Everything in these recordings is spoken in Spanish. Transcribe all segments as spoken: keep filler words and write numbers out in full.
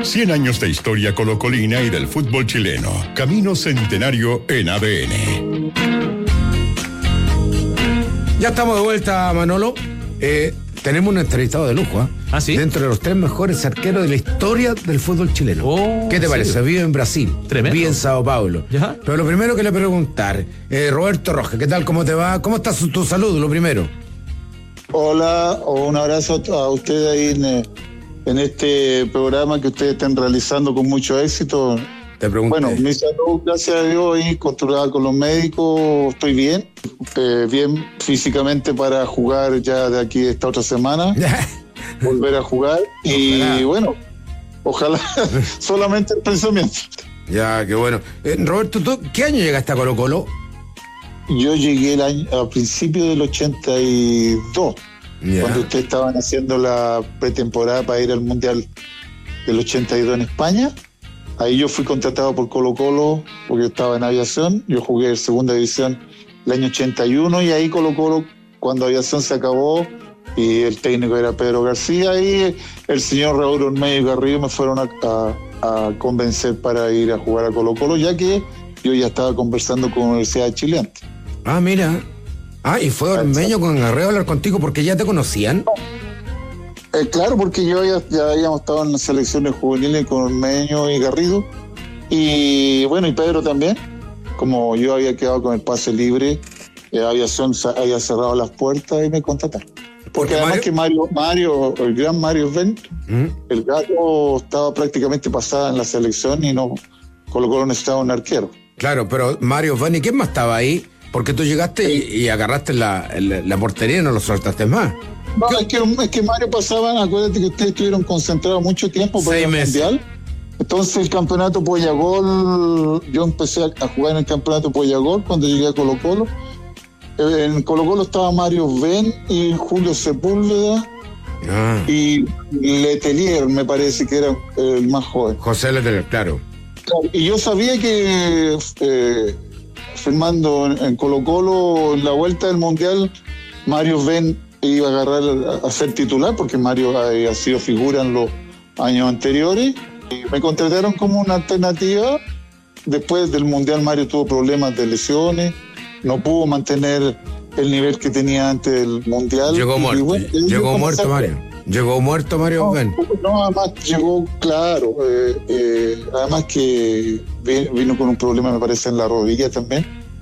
cien años de historia colocolina y del fútbol chileno. Camino Centenario en A D N. Ya estamos de vuelta, Manolo. Eh, tenemos un entrevistado de lujo, ¿eh? ¿Ah, sí? Dentro de los tres mejores arqueros de la historia del fútbol chileno. Oh, ¿Qué te parece? ¿serio? Vive en Brasil. Tremendo. Vive en Sao Paulo. ¿Ya? Pero lo primero que le preguntar, eh, Roberto Rojas, ¿qué tal? ¿Cómo te va? ¿Cómo está su, tu salud? Lo primero. Hola, un abrazo a ustedes ahí en, en este programa que ustedes están realizando con mucho éxito. Te pregunté. Bueno, mi salud, gracias a Dios, ahí controlada con los médicos, estoy bien, eh, bien físicamente para jugar ya de aquí esta otra semana, volver a jugar y Ojalá. bueno, ojalá solamente el pensamiento. Ya, qué bueno. Eh, Roberto, ¿tú qué año llegaste a Colo Colo? Yo llegué el año, a principios del ochenta y dos, Ya. cuando ustedes estaban haciendo la pretemporada para ir al Mundial del ochenta y dos en España. Ahí yo fui contratado por Colo Colo porque yo estaba en aviación. Yo jugué en segunda división el año ochenta y uno y ahí Colo Colo, cuando aviación se acabó y el técnico era Pedro García, y el señor Raúl Ormeño Garrido me fueron a, a, a convencer para ir a jugar a Colo Colo, ya que yo ya estaba conversando con la Universidad de Chile. Ah, mira. Ah, y fue Ormeño con Garreo a hablar contigo porque ya te conocían. Eh, claro, porque yo ya, ya habíamos estado en las selecciones juveniles con Ormeño y Garrido. Y bueno, y Pedro también. Como yo había quedado con el pase libre, eh, aviación sa- había cerrado las puertas y me contrataron. Porque, Porque además Mario- que Mario, Mario, el gran Mario Ben, ¿Mm? el gato estaba prácticamente pasada en la selección y no Colo Colo necesitaba un arquero. Claro, pero Mario Vani, ¿quién más estaba ahí? Porque tú llegaste y, y agarraste la, la, la portería y no lo soltaste más. No, es que, es que Mario pasaba, acuérdate que ustedes estuvieron concentrados mucho tiempo para Seis el meses. Mundial. Entonces el campeonato Pollagol, yo empecé a, a jugar en el campeonato Pollagol cuando llegué a Colo Colo. Eh, En Colo Colo estaba Mario Ben y Julio Sepúlveda Ah, y Letelier, me parece que era el más joven. José Letelier, claro. Y yo sabía que eh, firmando en, en Colo Colo en la vuelta del Mundial, Mario Ben iba a agarrar a, a ser titular, porque Mario había sido figura en los años anteriores. Y me contrataron como una alternativa. Después del Mundial Mario tuvo problemas de lesiones, no pudo mantener el nivel que tenía antes del Mundial. Llegó Y muerto. bueno, yo Llegó comencé muerto a- Mario. Llegó muerto Mario no, Ben. no, además llegó, claro, eh, eh, además que vi- vino con un problema, me parece, en la rodilla también,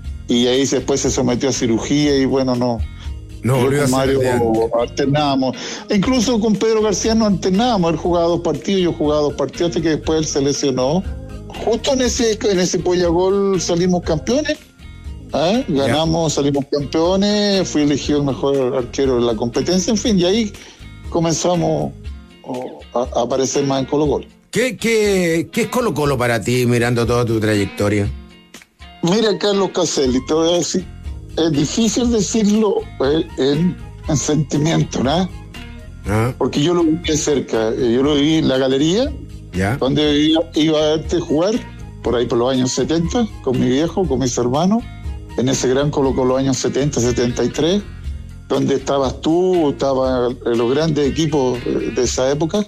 y ahí después se sometió a cirugía y bueno, no. No yo volvió a con ser Mario de antes. alternábamos, incluso con Pedro García no alternábamos, él jugaba dos partidos, yo jugaba dos partidos, hasta que después él se lesionó. Justo en ese, en ese Pollagol salimos campeones, ¿eh? ganamos, salimos campeones, fui elegido el mejor arquero de la competencia, en fin, y ahí comenzamos oh, a, a aparecer más en Colo Colo. ¿Qué, qué, ¿Qué es Colo Colo para ti mirando toda tu trayectoria? Mira, Carlos Caselli, te voy a decir, es difícil decirlo eh, en, en sentimiento, ¿no? ¿Ah? Porque yo lo viví de cerca, eh, yo lo viví en la galería, ¿Ya? donde iba, iba a verte jugar, por ahí por los años setenta, con mi viejo, con mis hermanos, en ese gran Colo Colo años setenta, setenta y tres, donde estabas tú, estaban los grandes equipos de esa época.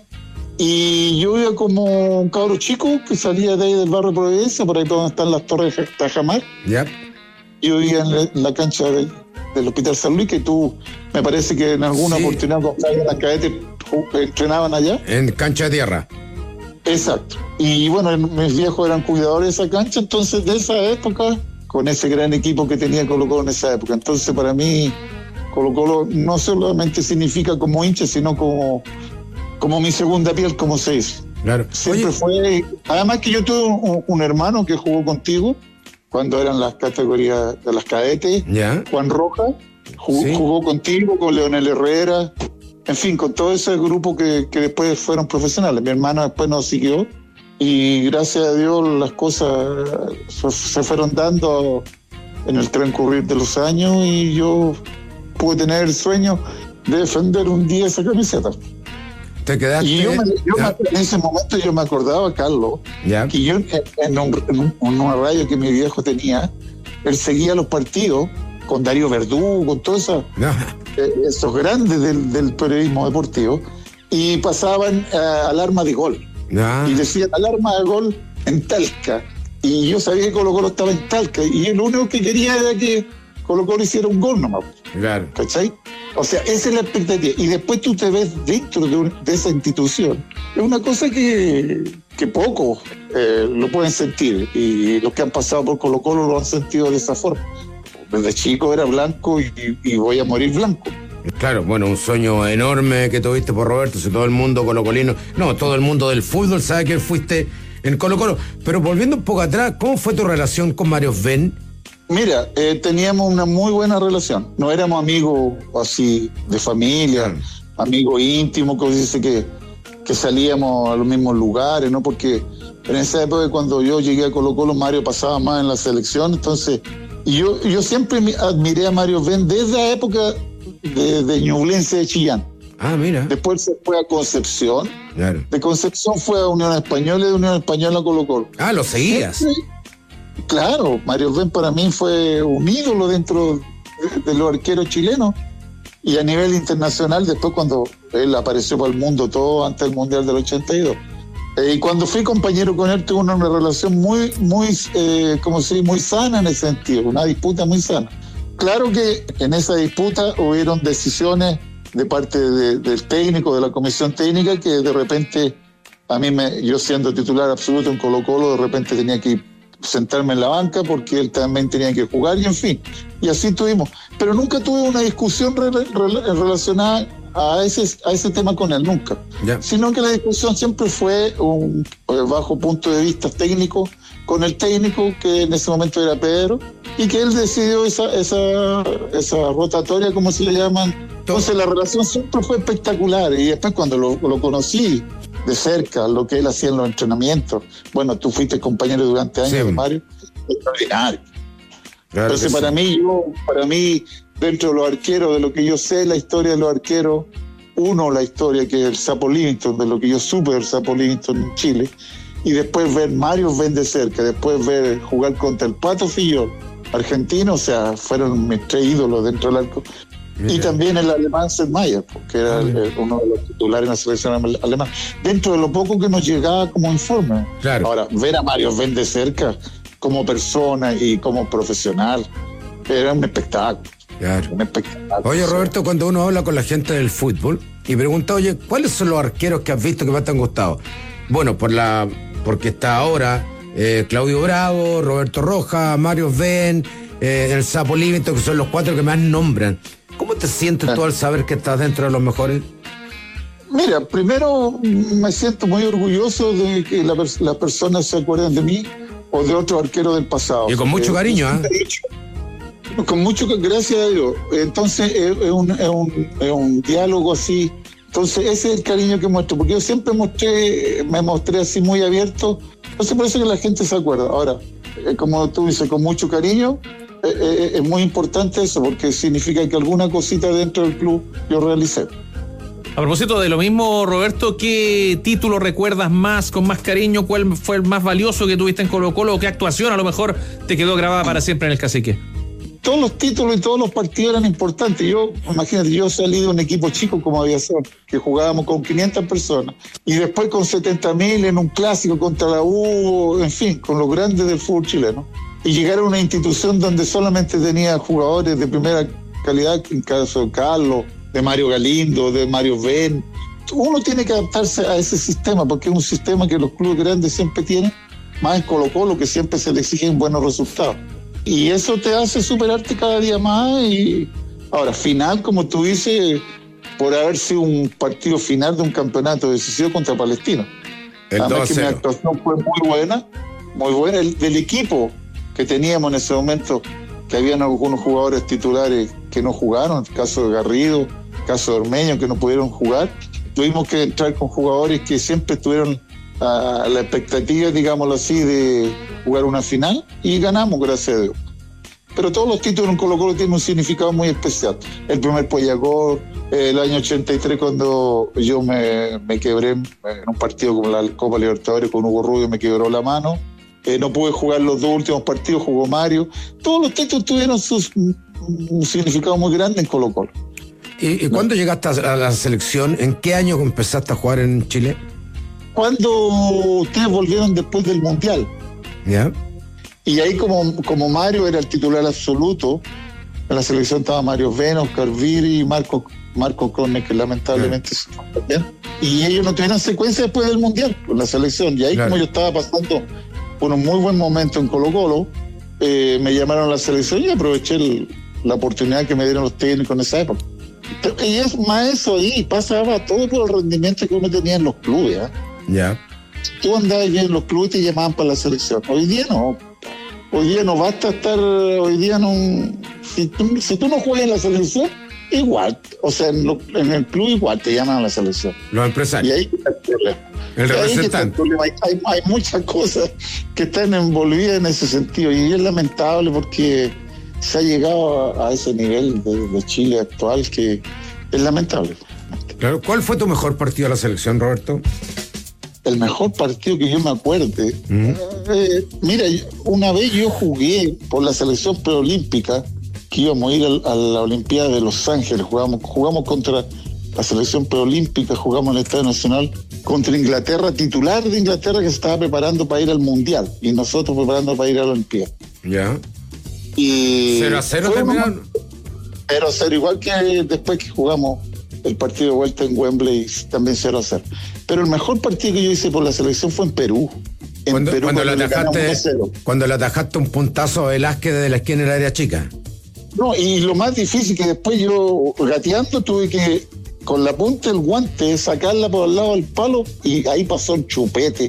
Y yo iba como un cabro chico que salía de ahí del barrio Providencia, por ahí por donde están las torres de Tajamar. ¿Ya? Yo vivía en la, en la cancha del, del Hospital San Luis, que tú, me parece que en alguna Sí. oportunidad cuando estaban las cadetes ju- entrenaban allá. En cancha de tierra. Exacto. Y bueno, mis viejos eran cuidadores de esa cancha, entonces de esa época, con ese gran equipo que tenía Colo Colo en esa época. Entonces para mí, Colo Colo no solamente significa como hincha, sino como, como mi segunda piel, como se dice. Claro. Siempre Oye, fue. Además que yo tuve un, un hermano que jugó contigo cuando eran las categorías de las cadetes, ¿ya? Juan Rojas, jugó, Sí. jugó contigo, con Leonel Herrera, en fin, con todo ese grupo que, que después fueron profesionales. Mi hermano después nos siguió y gracias a Dios las cosas se, se fueron dando en el transcurrir de los años y yo pude tener el sueño de defender un día esa camiseta. Te quedaste. Y yo, me, yo ¿Ya? me- en ese momento yo me acordaba, Carlos, ¿Ya? que yo en, en un- en un- en una radio que mi viejo tenía, él seguía los partidos con Darío Verdú, con todos esos, No. eh, esos grandes del, del periodismo deportivo, y pasaban eh, alarma de gol. Ah. Y decía alarma de gol en Talca. Y yo sabía que Colo Colo estaba en Talca. Y lo único que quería era que Colo Colo hiciera un gol nomás. Claro. ¿Cachai? O sea, esa es la expectativa. Y después tú te ves dentro de, un, de esa institución. Es una cosa que, que pocos eh, lo pueden sentir. Y los que han pasado por Colo Colo lo han sentido de esa forma. Desde chico era blanco y, y voy a morir blanco. Claro, bueno, un sueño enorme que tuviste por Roberto, si todo el mundo colocolino, no, todo el mundo del fútbol sabe que fuiste en Colo Colo. Pero volviendo un poco atrás, ¿cómo fue tu relación con Mario Sven? Mira, eh, teníamos una muy buena relación. No éramos amigos así de familia, claro. Amigos íntimos, que dice que, que salíamos a los mismos lugares, ¿no? Porque en esa época cuando yo llegué a Colo Colo, Mario pasaba más en la selección, entonces y yo, yo siempre admiré a Mario Sven desde la época de, de Ñublense de Chillán. Ah, mira. Después se fue a Concepción. Claro. De Concepción fue a Unión Española y de Unión Española a Colo Colo. Ah, ¿lo seguías? Sí, claro, Mario Sven para mí fue un ídolo dentro de, de los arqueros chilenos. Y a nivel internacional, después cuando él apareció para el mundo todo antes del Mundial del ochenta y dos. Eh, y cuando fui compañero con él tuve una, una relación muy, muy, eh, como se dice, muy sana en ese sentido, una disputa muy sana. Claro que en esa disputa hubieron decisiones de parte de, del técnico, de la comisión técnica, que de repente, a mí, me, yo siendo titular absoluto en Colo Colo, de repente tenía que sentarme en la banca porque él también tenía que jugar y en fin, y así tuvimos. Pero nunca tuve una discusión re, re, relacionada a ese, a ese tema con él, nunca. Yeah. Sino que la discusión siempre fue un bajo punto de vista técnico, con el técnico que en ese momento era Pedro, y que él decidió esa, esa, esa rotatoria, como se le llaman. Entonces la relación siempre fue espectacular, y después cuando lo, lo conocí de cerca, lo que él hacía en los entrenamientos, bueno, tú fuiste compañero durante años, sí. Mario, extraordinario. Claro. Entonces para sí. mí, yo, para mí, dentro de los arqueros, de lo que yo sé, la historia de los arqueros, uno, la historia que es el Sapo Livington, de lo que yo supe del Sapo Livington en Chile, y después ver Mario Sven de cerca, después ver jugar contra el Pato Fillol, argentino, o sea, fueron mis tres ídolos dentro del arco. Mira. Y también el alemán Selmayr, que era el, uno de los titulares en la selección alemana, dentro de lo poco que nos llegaba como informe. Claro. Ahora, ver a Mario Sven de cerca, como persona y como profesional, era un espectáculo. Claro. Un espectáculo. Oye, Roberto, cuando uno habla con la gente del fútbol y pregunta, oye, ¿cuáles son los arqueros que has visto que más te han gustado? Bueno, por la porque está ahora eh, Claudio Bravo, Roberto Rojas, Mario Sven, eh, el Sapo Livington, que son los cuatro que más nombran. ¿Cómo te sientes tú al saber que estás dentro de los mejores? Mira, primero me siento muy orgulloso de que la, las personas se acuerden de mí o de otros arqueros del pasado. Y con mucho eh, cariño, ¿eh? Con mucho, gracias a Dios. Entonces es, es, un, es, un, es un diálogo así. Entonces ese es el cariño que muestro, porque yo siempre mostré, me mostré así muy abierto. Entonces por eso que la gente se acuerda. Ahora, eh, como tú dices, con mucho cariño, eh, eh, es muy importante eso, porque significa que alguna cosita dentro del club yo realicé. A propósito de lo mismo, Roberto, ¿qué título recuerdas más, con más cariño? ¿Cuál fue el más valioso que tuviste en Colo Colo? ¿Qué actuación a lo mejor te quedó grabada para siempre en el Cacique? Todos los títulos y todos los partidos eran importantes. Yo, imagínate, yo salí de un equipo chico como Aviación, que jugábamos con quinientas personas, y después con setenta mil en un clásico contra la U, en fin, con los grandes del fútbol chileno. Y llegar a una institución donde solamente tenía jugadores de primera calidad, en caso de Carlos, de Mario Galindo, de Mario Sven. Uno tiene que adaptarse a ese sistema, porque es un sistema que los clubes grandes siempre tienen, más en Colo Colo, que siempre se le exigen buenos resultados. Y eso te hace superarte cada día más. Y ahora, final, como tú dices, por haber sido un partido final de un campeonato decisivo contra Palestino. El Además que mi actuación fue muy buena, muy buena. El, del equipo que teníamos en ese momento, que habían algunos jugadores titulares que no jugaron, el caso de Garrido, el caso de Ormeño, que no pudieron jugar, tuvimos que entrar con jugadores que siempre tuvieron a la expectativa, digámoslo así, de jugar una final, y ganamos, gracias a Dios. Pero todos los títulos en Colo Colo tienen un significado muy especial. El primer Pollagor, el año ochenta y tres, cuando yo me, me quebré en un partido como la Copa Libertadores con Hugo Rubio, me quebró la mano. Eh, no pude jugar los dos últimos partidos, jugó Mario. Todos los títulos tuvieron sus, un significado muy grande en Colo Colo. ¿Y, y cuándo llegaste a la selección? ¿En qué año empezaste a jugar en Chile? cuando ustedes volvieron después del Mundial. ¿Ya? Y ahí como, como Mario era el titular absoluto, en la selección estaba Mario Vena, Oscar Viri y Marco, Marco Corne, que lamentablemente se fue también. Y ellos no tuvieron secuencia después del Mundial con la selección. Y ahí Claro. como yo estaba pasando por un muy buen momento en Colo Colo, eh, me llamaron a la selección y aproveché el, la oportunidad que me dieron los técnicos en esa época. Y es más eso ahí, pasaba todo por el rendimiento que uno tenía en los clubes. ¿eh? Ya. Tú andabas bien en los clubes y te llamaban para la selección. Hoy día no. Hoy día no basta estar, hoy día no. Si tú, si tú no juegas en la selección, igual. O sea, en, lo, en el club igual te llaman a la selección. Los Y empresarios. ahí está el problema. El Y ahí que está el representante. problema. Hay, hay, hay muchas cosas que están envolvidas en ese sentido. Y es lamentable porque se ha llegado a, a ese nivel de, de Chile actual que es lamentable. Claro. ¿Cuál fue tu mejor partido de la selección, Roberto? El mejor partido que yo me acuerde. Mm. Eh, mira, yo- una vez yo jugué por la selección preolímpica, que íbamos a ir al- a la Olimpiada de Los Ángeles, jugamos, jugamos contra la selección preolímpica, jugamos en el Estadio Nacional contra Inglaterra, titular de Inglaterra que se estaba preparando para ir al Mundial y nosotros preparando para ir a la Olimpiada. Ya. Y ¿Cero a cero fue una- terminaron? cero a cero, igual que después que jugamos el partido de vuelta en Wembley, también cero a cero. Pero el mejor partido que yo hice por la selección fue en Perú. En Cuando, Perú, cuando, le le ganamos atajaste, uno a cero. cuando le atajaste un puntazo a Velázquez desde la esquina del área chica. No, y lo más difícil que después yo gateando tuve que con la punta del guante sacarla por el lado del palo y ahí pasó un chupete.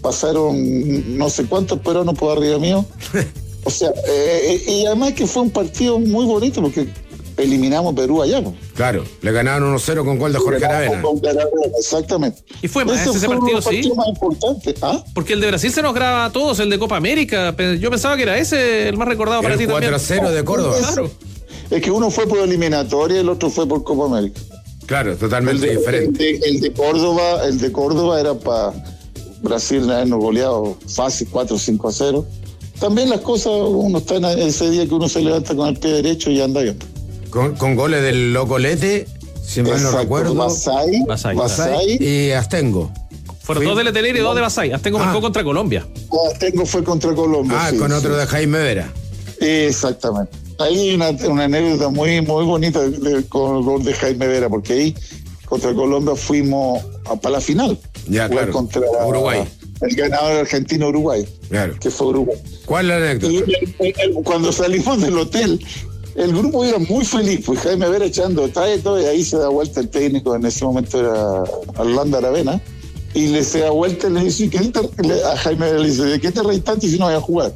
Pasaron no sé cuántos peruanos por arriba mío. O sea, eh, y además que fue un partido muy bonito porque eliminamos a Perú allá. Pues. Claro, le ganaron uno cero con gol de Jorge Aravena. Con Aravena, exactamente. Y fue más Ese ese fue uno de partido, los sí. partidos más importantes. ¿Ah? Porque el de Brasil se nos graba a todos, el de Copa América. Pe- Yo pensaba que era ese el más recordado para ti El también. cuatro a cero de Córdoba. Claro. Es que uno fue por eliminatoria y el otro fue por Copa América. Claro, El totalmente de, el, diferente. de, el de Córdoba, el de Córdoba era para Brasil habernos goleado fácil cuatro o cinco a cero. También las cosas, uno está en ese día que uno se levanta con el pie derecho y anda bien. Con, con goles del Locolete, si mal no Exacto, recuerdo, Basay, Basay, Basay, y Astengo. Fueron Fui- dos de Letelier y dos de Basay. Astengo Ah. marcó contra Colombia. Tengo fue contra Colombia. Ah, sí, con sí. otro de Jaime Vera. Exactamente. Ahí hay una, una anécdota muy, muy bonita de- de- con el gol de Jaime Vera, porque ahí contra Colombia fuimos a, para la final. Ya, Jugar claro. Contra Uruguay. El ganador argentino-Uruguay, Claro. que fue Uruguay. ¿Cuál es la Y anécdota? el- el- cuando salimos del hotel, el grupo era muy feliz, pues Jaime Vera echando talla y todo, y ahí se da vuelta el técnico, en ese momento era Orlando Aravena, y le se da vuelta y le dice, ¿qué te- le- a Jaime Vera le dice, ¿de qué te reís tanto si no voy a jugar?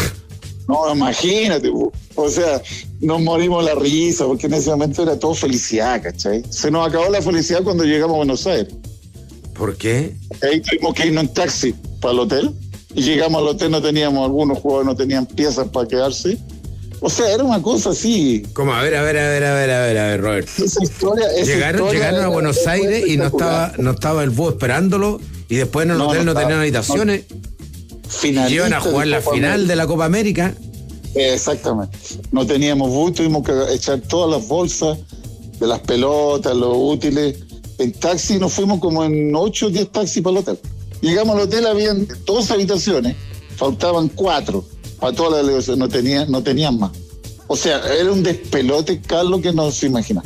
No, imagínate, po. O sea, nos morimos la risa, porque en ese momento era todo felicidad, ¿cachai? Se nos acabó la felicidad cuando llegamos a Buenos Aires. ¿Por qué? Ahí tuvimos que irnos en taxi para el hotel, y llegamos al hotel, no teníamos, algunos jugadores no tenían piezas para quedarse. O sea, era una cosa así. ¿Cómo? A ver, a ver, a ver, a ver, a ver, a ver, Robert. Esa historia, esa Llegaron, historia llegaron a era- Buenos fue Aires y no espectacular. estaba, no estaba el búho esperándolo y después en el No, hotel no no, estaba. tenían habitaciones Finalistas y iban a jugar de la Copa final América. de la Copa América. Exactamente. No teníamos bus, tuvimos que echar todas las bolsas de las pelotas, los útiles. En taxi nos fuimos como en ocho o diez taxis para el hotel. Llegamos al hotel, habían dos habitaciones, faltaban cuatro para toda la delegación, no tenían, no tenían más. O sea, era un despelote, Carlos, que no se imagina.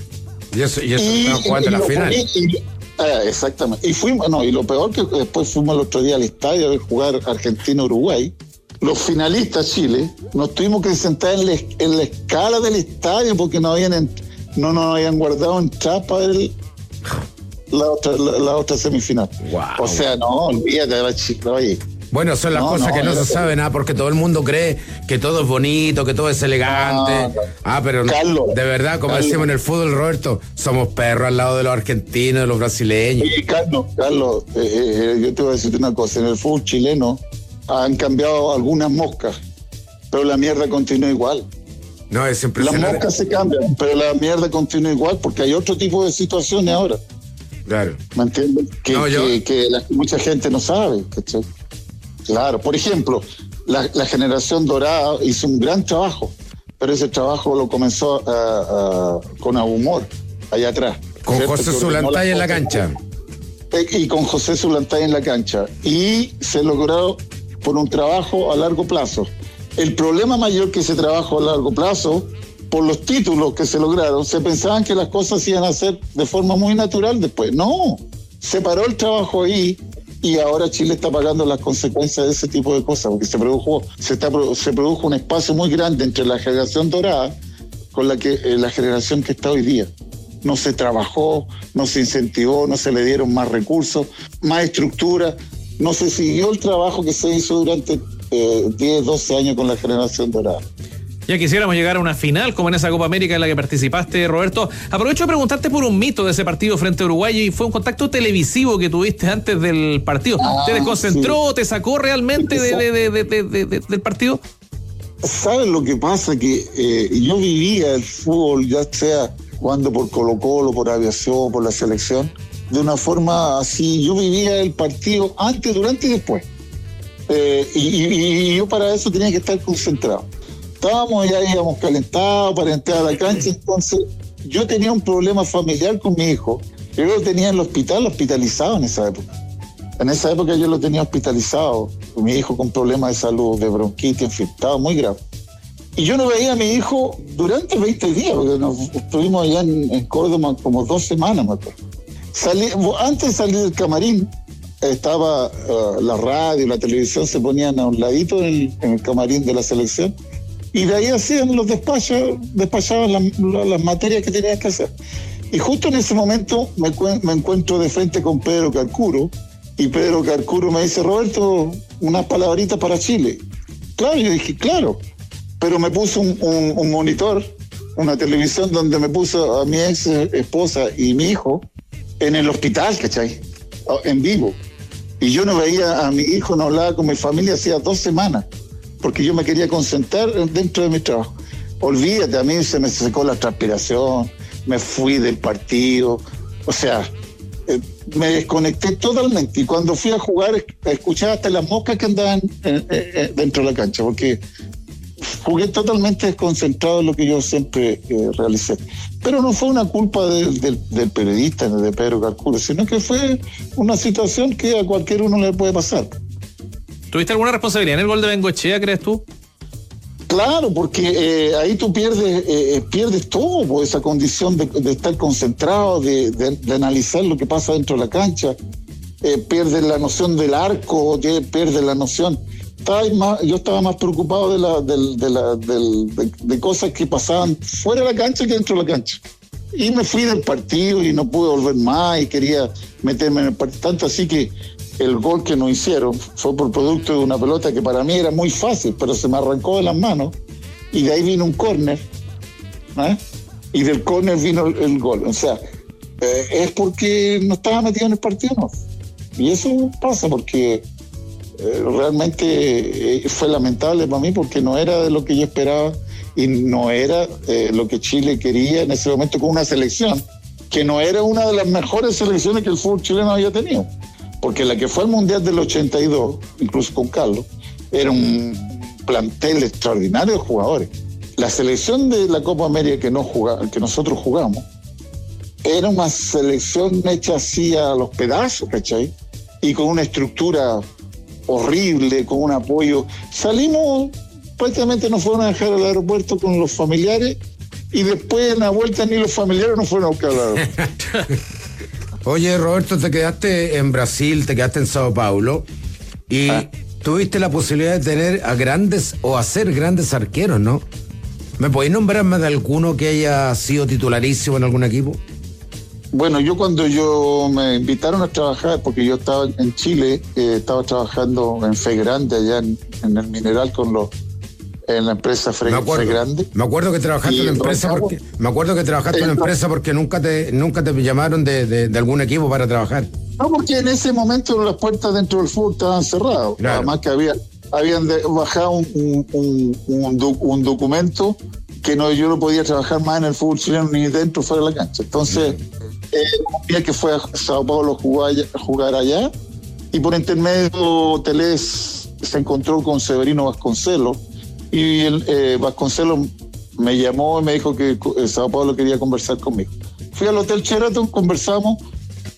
Y eso, y eso estaban jugando y la lo final. poní- y- ah, exactamente. Y fuimos, no, y lo peor que después fuimos el otro día al estadio a ver jugar Argentina-Uruguay. Los finalistas Chile, nos tuvimos que sentar en la, en la escala del estadio porque no habían en- no nos habían guardado entradas para ver el- la otra, la, la otra semifinal. Guau. O sea, no, olvídate de la chica, oye. Bueno, son las No, cosas no, que no era- se saben, ah, porque todo el mundo cree que todo es bonito, que todo es elegante. No, no. Ah, pero no- Carlos, de verdad, como Carlos. decimos en el fútbol, Roberto, somos perros al lado de los argentinos, de los brasileños. Oye, Carlos, Carlos, eh, eh, yo te voy a decirte una cosa, en el fútbol chileno han cambiado algunas moscas, pero la mierda continúa igual. No, es Las impresionante. moscas se cambian, pero la mierda continúa igual porque hay otro tipo de situaciones ahora, Claro. ¿me entiendes? Que, No, yo- que, que la- mucha gente no sabe, ¿cachai? Claro, por ejemplo, la, la generación dorada hizo un gran trabajo, pero ese trabajo lo comenzó a- a- con humor allá atrás. Con ¿cierto? José Que ordenó Zulantay las en la cosas. cancha. eh, y con José Zulantay en la cancha. Y se logró por un trabajo a largo plazo. El problema mayor que ese trabajo a largo plazo, por los títulos que se lograron, se pensaban que las cosas se iban a hacer de forma muy natural después. No, se paró el trabajo ahí y ahora Chile está pagando las consecuencias de ese tipo de cosas, porque se produjo, se, está, se produjo un espacio muy grande entre la generación dorada con la, que, eh, la generación que está hoy día. No se trabajó, no se incentivó, no se le dieron más recursos, más estructura, no se siguió el trabajo que se hizo durante eh, diez, doce años con la generación dorada. Ya quisiéramos llegar a una final como en esa Copa América en la que participaste, Roberto. Aprovecho de preguntarte por un mito de ese partido frente a Uruguay, y fue un contacto televisivo que tuviste antes del partido. Ah, ¿te desconcentró, sí. te sacó realmente de, de, de, de, de, de, del partido? ¿Sabes lo que pasa? Que eh, yo vivía el fútbol, ya sea jugando por Colo-Colo, por Aviación, por la selección, de una forma así. Yo vivía el partido antes, durante y después. Eh, y, y, y yo para eso tenía que estar concentrado. Estábamos, ya íbamos calentados para entrar a la cancha, entonces yo tenía un problema familiar con mi hijo. Yo lo tenía en el hospital, hospitalizado en esa época. En esa época yo lo tenía hospitalizado, mi hijo con problemas de salud, de bronquitis, en fin, estaba muy grave. Y yo no veía a mi hijo durante veinte días, porque nos estuvimos allá en, en Córdoba como dos semanas, me acuerdo. Salí, antes de salir del camarín, estaba uh, la radio, la televisión se ponían a un ladito en el, en el camarín de la selección, y de ahí hacían los despachos, despachaban la, la, las materias que tenías que hacer. Y justo en ese momento me, me encuentro de frente con Pedro Carcuro, y Pedro Carcuro me dice: Roberto, unas palabritas para Chile. Claro, yo dije, claro, pero me puso un, un, un monitor, una televisión donde me puso a mi ex esposa y mi hijo en el hospital, ¿cachai? En vivo. Y yo no veía a mi hijo, no hablaba con mi familia hacía dos semanas, porque yo me quería concentrar dentro de mi trabajo. Olvídate, a mí se me secó la transpiración, me fui del partido, o sea, eh, me desconecté totalmente. Y cuando fui a jugar, escuchaba hasta las moscas que andaban eh, eh, dentro de la cancha, porque jugué totalmente desconcentrado en lo que yo siempre eh, realicé. Pero no fue una culpa de, de, del periodista, de Pedro Carcuro, sino que fue una situación que a cualquier uno le puede pasar. ¿Tuviste alguna responsabilidad en el gol de Bengoechea, crees tú? Claro, porque eh, ahí tú pierdes eh, pierdes todo, pues, esa condición de, de estar concentrado, de, de, de analizar lo que pasa dentro de la cancha, eh, pierdes la noción del arco, pierdes la noción. Estaba más, yo estaba más preocupado de, la, de, de, la, de, de, de cosas que pasaban fuera de la cancha que dentro de la cancha. Y me fui del partido y no pude volver más y quería meterme en el partido. Tanto así que el gol que nos hicieron fue por producto de una pelota que para mí era muy fácil, pero se me arrancó de las manos y de ahí vino un córner, ¿eh? Y del córner vino el, el gol. O sea, eh, es porque no estaba metido en el partido, ¿no? Y eso pasa porque eh, realmente eh, fue lamentable para mí, porque no era de lo que yo esperaba y no era eh, lo que Chile quería en ese momento con una selección que no era una de las mejores selecciones que el fútbol chileno había tenido. Porque la que fue al Mundial del ochenta y dos, incluso con Carlos, era un plantel extraordinario de jugadores. La selección de la Copa América que, no jugaba, que nosotros jugamos era una selección hecha así a los pedazos, ¿cachai? Y con una estructura horrible, con un apoyo. Salimos, prácticamente nos fueron a dejar al aeropuerto con los familiares y después en la vuelta ni los familiares nos fueron a buscar al aeropuerto. Oye, Roberto, te quedaste en Brasil, te quedaste en Sao Paulo y ah. tuviste la posibilidad de tener a grandes o hacer grandes arqueros, ¿no? ¿Me podéis nombrar más de alguno que haya sido titularísimo en algún equipo? Bueno, yo cuando yo me invitaron a trabajar, porque yo estaba en Chile, eh, estaba trabajando en Fe Grande, allá en, en el Mineral con los en la empresa Fe, Fe Grande. Me acuerdo que trabajaste en la empresa porque me acuerdo que trabajaste en la empresa porque nunca te nunca te llamaron de, de, de algún equipo para trabajar. No, porque en ese momento las puertas dentro del fútbol estaban cerradas. Claro. Además que había habían de, bajado un, un, un, un, doc, un documento que no yo no podía trabajar más en el fútbol chileno ni dentro o fuera de la cancha. Entonces, mm. eh, un día que fue a Sao Paulo a jugar, a jugar allá, y por intermedio Telés se encontró con Severino Vasconcelos. Y el, eh, Vasconcelos me llamó y me dijo que eh, Sao Paulo quería conversar conmigo. Fui al Hotel Sheraton, conversamos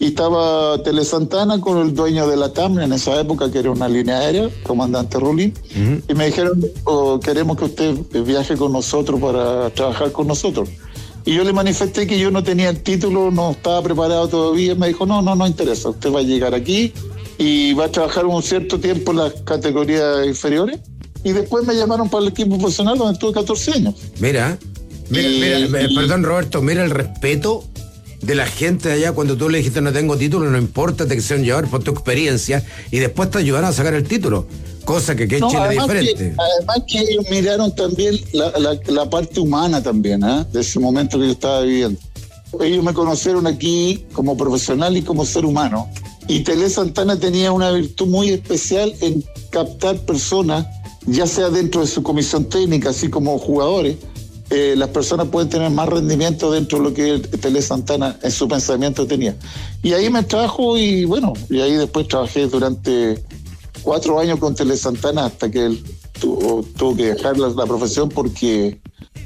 y estaba Tele Santana con el dueño de la T A M en esa época, que era una línea aérea, comandante Rulín, uh-huh. y me dijeron, oh, queremos que usted viaje con nosotros para trabajar con nosotros. Y yo le manifesté que yo no tenía el título, no estaba preparado todavía. Me dijo, no, no, no interesa. Usted va a llegar aquí y va a trabajar un cierto tiempo en las categorías inferiores. Y después me llamaron para el equipo profesional, donde estuve catorce años. Mira, mira, y, mira, y, perdón Roberto, mira el respeto de la gente de allá cuando tú le dijiste no tengo título, no importa, te quisieron llevar por tu experiencia y después te ayudaron a sacar el título. Cosa que, que no, es Chile diferente. Que, además que ellos miraron también la, la, la parte humana también, ¿eh? De ese momento que yo estaba viviendo. Ellos me conocieron aquí como profesional y como ser humano. Y Tele Santana tenía una virtud muy especial en captar personas, ya sea dentro de su comisión técnica, así como jugadores. Eh, las personas pueden tener más rendimiento dentro de lo que Tele Santana en su pensamiento tenía. Y ahí me trajo y bueno, y ahí después trabajé durante cuatro años con Tele Santana hasta que él tuvo, tuvo que dejar la, la profesión porque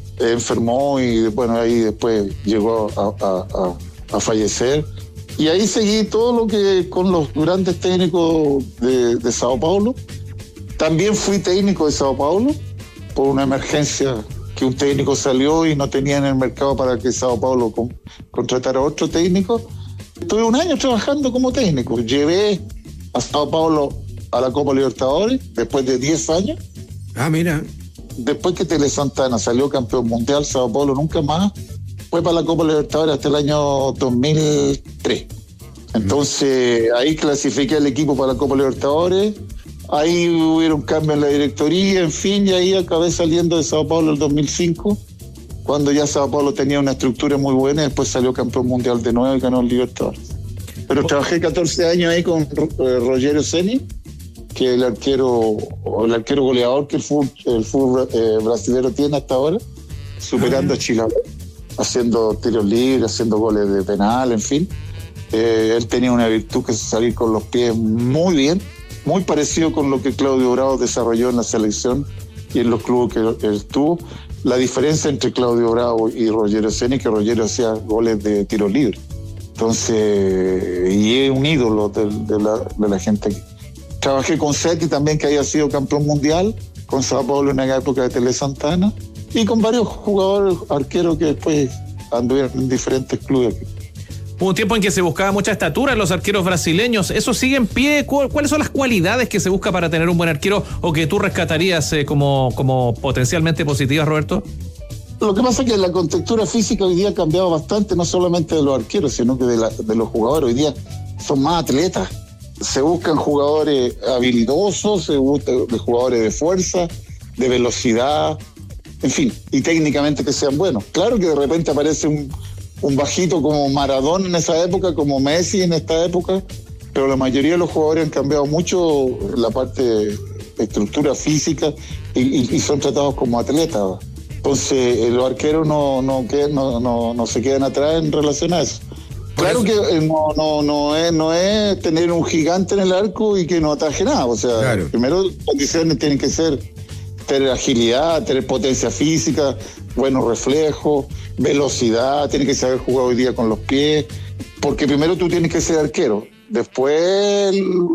enfermó y bueno, ahí después llegó a, a, a, a fallecer. Y ahí seguí todo lo que con los grandes técnicos de, de Sao Paulo. También fui técnico de Sao Paulo por una emergencia que un técnico salió y no tenía en el mercado para que Sao Paulo con, contratara otro técnico. Estuve un año trabajando como técnico. Llevé a Sao Paulo a la Copa Libertadores después de diez años. Ah, mira. Después que Tele Santana salió campeón mundial, Sao Paulo nunca más fue para la Copa Libertadores hasta el año dos mil tres. Entonces, ahí clasifiqué al equipo para la Copa Libertadores. Ahí hubieron cambios en la directoría, en fin, y ahí acabé saliendo de Sao Paulo el dos mil cinco, cuando ya Sao Paulo tenía una estructura muy buena, y después salió campeón mundial de nuevo y ganó el Libertadores. Pero trabajé catorce años ahí con eh, Rogério Ceni, que es el arquero, o el arquero goleador que el fútbol, el fútbol eh, brasileño tiene hasta ahora, superando a Chile, haciendo tiros libres, haciendo goles de penal, en fin. Eh, él tenía una virtud que es salir con los pies muy bien, muy parecido con lo que Claudio Bravo desarrolló en la selección y en los clubes que él estuvo. La diferencia entre Claudio Bravo y Rogério Ceni, que Rogério hacía goles de tiro libre. Entonces, y es un ídolo de, de, la, de la gente aquí. Trabajé con Seti también, que había sido campeón mundial, con Sao Paulo en la época de Tele Santana, y con varios jugadores arqueros que después anduvieron en diferentes clubes aquí. Hubo un tiempo en que se buscaba mucha estatura en los arqueros brasileños. ¿Eso sigue en pie? ¿Cuáles son las cualidades que se busca para tener un buen arquero o que tú rescatarías eh, como, como potencialmente positivas, Roberto? Lo que pasa es que la contextura física hoy día ha cambiado bastante, no solamente de los arqueros, sino que de, la, de los jugadores. Hoy día son más atletas. Se buscan jugadores habilidosos, se buscan jugadores de fuerza, de velocidad, en fin, y técnicamente que sean buenos. Claro que de repente aparece un... un bajito como Maradona en esa época, como Messi en esta época, pero la mayoría de los jugadores han cambiado mucho la parte de estructura física y, y, y son tratados como atletas. Entonces los arqueros no, no, no, no, no se quedan atrás en relación a eso. Claro que no, no, no, es, no es tener un gigante en el arco y que no ataje nada. O sea, claro. Primero las condiciones tienen que ser tener agilidad, tener potencia física, buenos reflejos, velocidad, tienes que saber jugar hoy día con los pies, porque primero tú tienes que ser arquero, después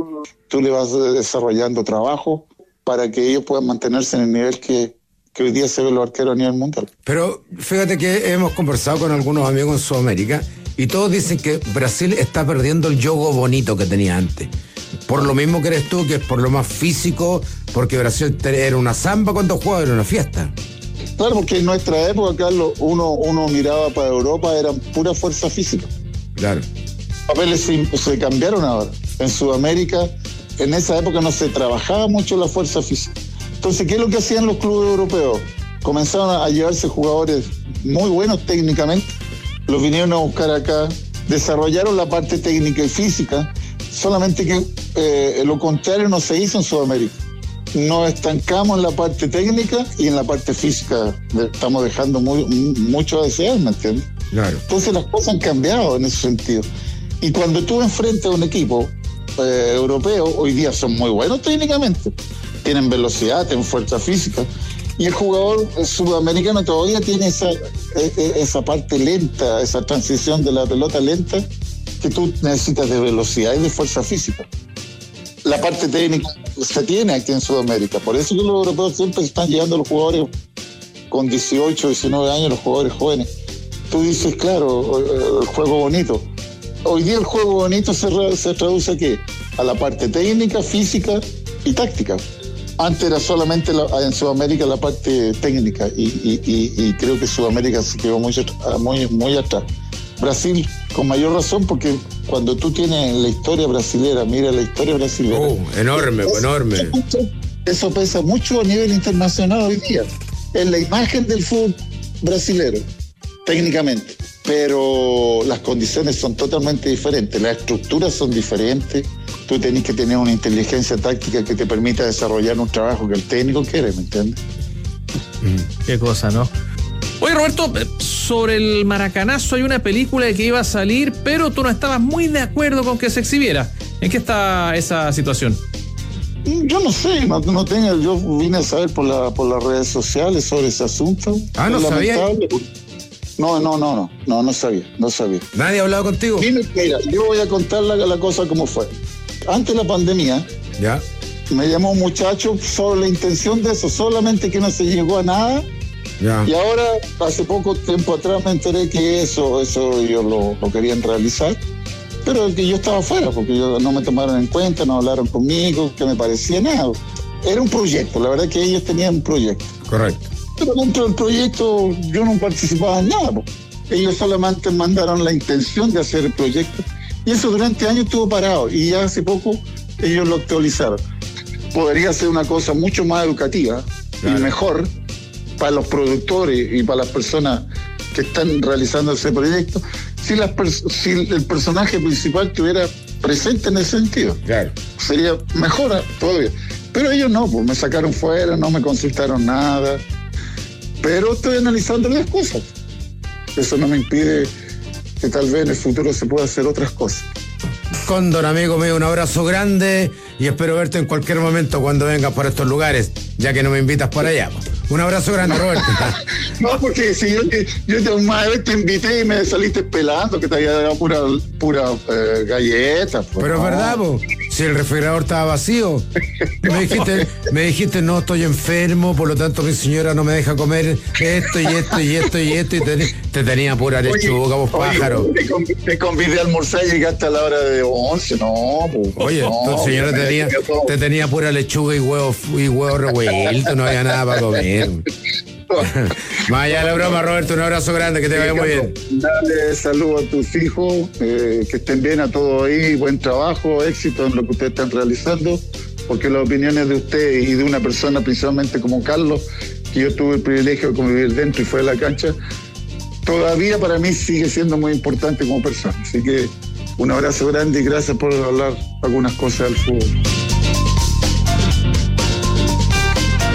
tú le vas desarrollando trabajo para que ellos puedan mantenerse en el nivel que, que hoy día se ven los arqueros a nivel mundial. Pero fíjate que hemos conversado con algunos amigos en Sudamérica y todos dicen que Brasil está perdiendo el juego bonito que tenía antes. Por lo mismo que eres tú, que es por lo más físico, porque Brasil era una samba cuando jugaba, era una fiesta. Claro, porque en nuestra época, Carlos, uno, uno miraba para Europa, eran pura fuerza física. Claro. Los papeles se, se cambiaron ahora. En Sudamérica, en esa época no se trabajaba mucho la fuerza física. Entonces, ¿qué es lo que hacían los clubes europeos? Comenzaron a, a llevarse jugadores muy buenos técnicamente, los vinieron a buscar acá, desarrollaron la parte técnica y física, solamente que eh, lo contrario no se hizo en Sudamérica. Nos estancamos en la parte técnica y en la parte física estamos dejando muy, mucho a desear, ¿me entiendes? Claro. Entonces las cosas han cambiado en ese sentido. Y cuando tú enfrentas a un equipo eh, europeo, hoy día son muy buenos técnicamente, tienen velocidad, tienen fuerza física, y el jugador sudamericano todavía tiene esa, esa parte lenta, esa transición de la pelota lenta, que tú necesitas de velocidad y de fuerza física. La parte técnica se tiene aquí en Sudamérica, por eso que los europeos siempre están llegando a los jugadores con dieciocho, diecinueve años, los jugadores jóvenes. Tú dices, claro, el juego bonito. Hoy día el juego bonito se, se traduce ¿a qué? A la parte técnica, física y táctica. Antes era solamente la, en Sudamérica la parte técnica y, y, y, y creo que Sudamérica se quedó muy, muy, muy atrás. Brasil, con mayor razón, porque cuando tú tienes la historia brasilera, mira la historia brasilera. Oh, enorme, eso, enorme. Eso pesa mucho a nivel internacional hoy día. Es la imagen del fútbol brasilero, técnicamente. Pero las condiciones son totalmente diferentes, las estructuras son diferentes. Tú tenés que tener una inteligencia táctica que te permita desarrollar un trabajo que el técnico quiere, ¿me entiendes? Mm, qué cosa, ¿no? Oye, Roberto, sobre el maracanazo hay una película que iba a salir, pero tú no estabas muy de acuerdo con que se exhibiera. ¿En qué está esa situación? Yo no sé, no, no tengo, yo vine a saber por, la, por las redes sociales sobre ese asunto. Ah, ¿no sabía? No, no, no, no, no, no sabía, no sabía. ¿Nadie ha hablado contigo? Dime, mira, yo voy a contar la, la cosa como fue. Antes de la pandemia, ya me llamó un muchacho sobre la intención de eso, solamente que no se llegó a nada. Ya. Y ahora, hace poco tiempo atrás, me enteré que eso, eso ellos lo, lo querían realizar, pero que yo estaba fuera, porque yo, no me tomaron en cuenta, no hablaron conmigo, que me parecía nada. Era un proyecto, la verdad que ellos tenían un proyecto. Correcto. Pero dentro del proyecto yo no participaba en nada. Po. Ellos solamente mandaron la intención de hacer el proyecto y eso durante años estuvo parado y ya hace poco ellos lo actualizaron. Podría ser una cosa mucho más educativa, claro, y mejor para los productores y para las personas que están realizando ese proyecto si, las pers- si el personaje principal estuviera presente en ese sentido. Claro. Sería mejor todavía. Pero ellos no, pues me sacaron fuera, no me consultaron nada. Pero estoy analizando las cosas. Eso no me impide que tal vez en el futuro se pueda hacer otras cosas. Cóndor, amigo mío, un abrazo grande y espero verte en cualquier momento cuando vengas por estos lugares, ya que no me invitas para allá. Un abrazo grande, Roberto. No, porque si yo, yo te, una vez te invité y me saliste pelando, que te había dado pura, pura eh, galleta. Pues. Pero es no. verdad, po, si el refrigerador estaba vacío. Me dijiste, me dijiste, no, estoy enfermo, por lo tanto mi señora no me deja comer esto y esto y esto y esto, y te, te tenía pura lechuga, vos pájaro. Te, conv- te convidé a almorzar y llegaste a la hora de once, no. Pues, Oye, no, tu señora te tenía, te tenía pura lechuga y huevo, y huevo revuelto, no había nada para comer. Más allá de la broma, Roberto, un abrazo grande, que te vaya muy bien. Dale saludos a tus hijos, eh, que estén bien a todos ahí, buen trabajo, éxito en lo que ustedes están realizando, porque las opiniones de usted y de una persona principalmente como Carlos, que yo tuve el privilegio de convivir dentro y fuera de la cancha, todavía para mí sigue siendo muy importante como persona. Así que un abrazo grande y gracias por hablar algunas cosas del fútbol.